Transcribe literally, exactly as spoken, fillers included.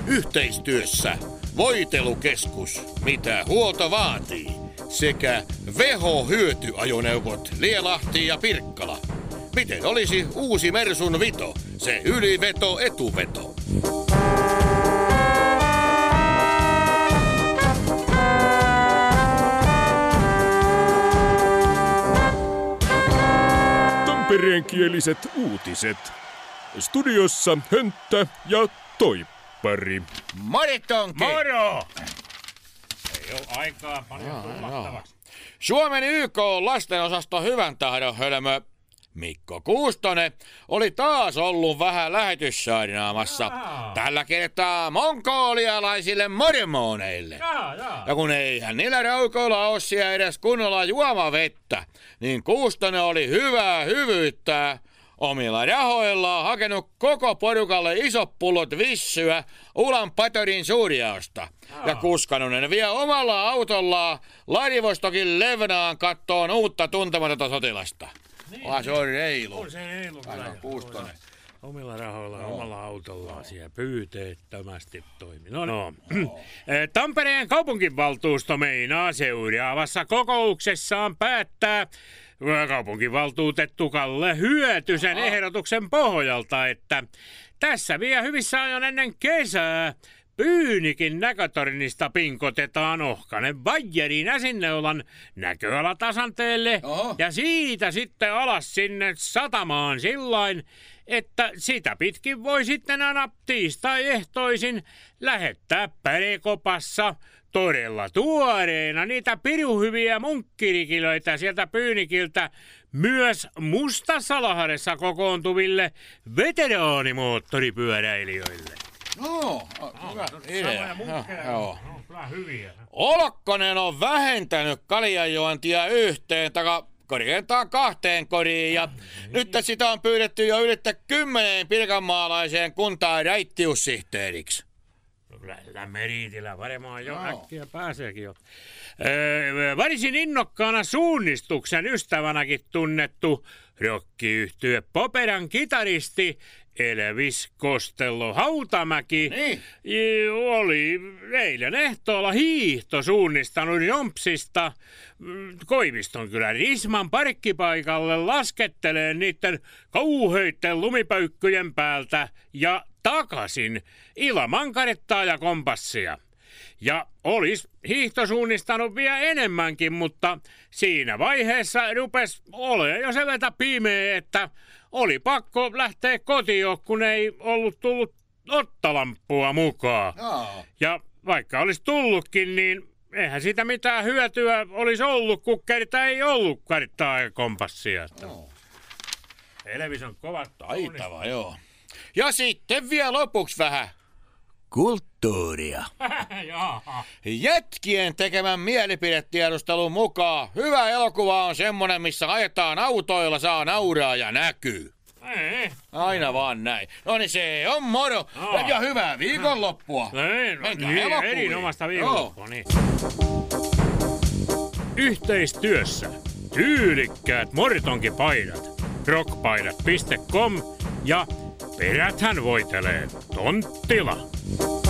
Yhteistyössä Voitelukeskus, mitä huolto vaatii, sekä Veho-hyötyajoneuvot Lielahti ja Pirkkala. Miten olisi uusi Mersun Vito, se yliveto etuveto? Tampereenkieliset uutiset. Studiossa Hönttä ja Toippari. Moritonki! Moro! Ei ole aikaa paljon tullattavaksi. Suomen Y K-lastenosasto hyvän tahdon hölmö Mikko Kuustonen oli taas ollut vähän lähetyssaarinaamassa. Tällä kertaa mongolialaisille mormoneille. Jaa, jaa. Ja kun eihän niillä raukoilla ole siellä edes kunnolla juomavettä, niin Kuustonen oli hyvää hyvyyttää omilla rahoillaan hakenut koko porukalle isot pullot vissyä Ulan-Batorin suurjaosta. Ja kuskannut ne vielä omalla autollaan Ladivostokin Levnaan kattoon uutta tuntematonta sotilasta. Niin, Vaan se on reilu. On se reilu kyllä. Kuustonen. Omilla rahoilla no. omalla autollaan siellä pyyteettömästi toimi. No, no. Tampereen kaupunginvaltuusto meinaa seuraavassa kokouksessaan päättää kaupunginvaltuutettu Kalle Hyötysen Aha. ehdotuksen pohjalta, että tässä vielä hyvissä ajoin ennen kesää Pyynikin näkötornista pinkotetaan ohkanen vaijerin Äsinneulan näköalatasanteelle Oho. ja siitä sitten alas sinne satamaan sillain, että sitä pitkin voi sitten aina tiistai-ehtoisin lähettää pärekopassa todella tuoreena niitä piruhyviä munkkirikilöitä sieltä Pyynikiltä myös Mustasalahdessa kokoontuville veteraanimoottoripyöräilijöille. No, hyvä idea. Joo. Kyllä hyviä. Olkkonen on vähentänyt kaljanjuontia yhteen taka korkeintaan kahteen koriin ja nyt sitä on pyydetty jo ylittä kymmeneen pirkanmaalaiseen kuntaan raittiussihteeriksi. Kyllä Meriitillä varmaan jo no. äkkiä pääseekin jo. Öö, varisin innokkaana suunnistuksen ystävänäkin tunnettu rokkiyhtye Poperan kitaristi Elvis Costello Hautamäki niin. oli eilen ehtoolla hiihto suunnistanut Jompsista Koiviston kylän Risman parkkipaikalle laskettelee niiden kauheitten lumipäykkyjen päältä ja takaisin ilman karettaa ja kompassia. Ja olis hiihto suunnistanut vielä enemmänkin, mutta siinä vaiheessa rupes olemaan jo se vetä pimeä, että oli pakko lähteä kotiin, kun ei ollut tullut ottalampua mukaan. Jaa. Ja vaikka olisi tullutkin, niin eihän siitä mitään hyötyä olisi ollut, kun kerta ei ollut karittaa ja kompassia. No. Elvis on kova. Taitava, joo. Ja sitten vielä lopuksi vähän kulttuuria. Jätkien tekemän mielipidetiedustelun mukaan hyvä elokuva on semmonen, missä ajetaan autoilla, saa nauraa ja näkyy. Ei. Aina vaan näin. No niin se on moro. Aa. Ja hyvää viikonloppua. Ei, no, Menkää niin, elokuviin. erinomaista viikonloppua. Niin. Yhteistyössä tyylikkäät moritonkipaidat rockpaidat piste com ja peräthän voitelee Tonttila.